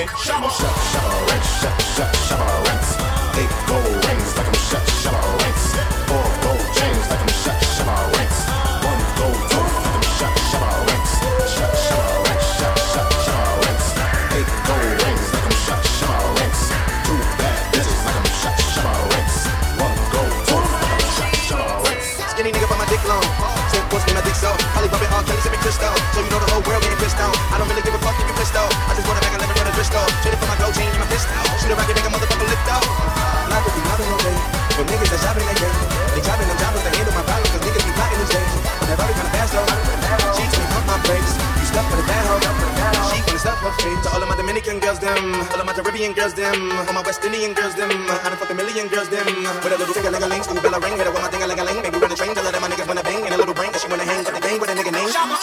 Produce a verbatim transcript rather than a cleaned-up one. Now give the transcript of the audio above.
like shabba, shabba, shabba ranks, shabba, shabba, shabba ranks. Eight gold rings like I'm shabba, shabba ranks. Four gold chains like I'm shabba, shabba ranks. One gold tooth like I'm shabba, shabba ranks. Shabba, shabba ranks, shabba, shabba, shabba ranks. Eight gold rings like I'm shabba, shabba ranks. Two bad bitches like I'm shabba, shabba ranks. One gold tooth like I'm shabba, shabba ranks. Skinny nigga but my dick long. Same force get my dick so. Holly bumping all Kelly sipping crystal. So you know the whole world getting pissed out. I don't really give a fuck if you pissed out. I just wanna make a lemon run a Driscoll. Traded for my gold chain and my pistol. Shoot a rocket, make a motherfucker lift out. Life will be mobbing all day. For niggas that's shopping they game. They dropping them jobbers to handle my problem. Cause niggas be plotting these days. Never be kinda fast though. She told me pump my brakes. You stuck for the bad hoe. She wanna stuff her face. To all of my Dominican girls them. All of my Caribbean girls them. All my West Indian girls them. I done fuck a million girls them. With a little finger like a ling. School bell a ring. Hit her with my thing like a ling. Maybe run a train. Tell her that my niggas wanna bang. And a little brain cause she wanna hang. But the game with a nigga name.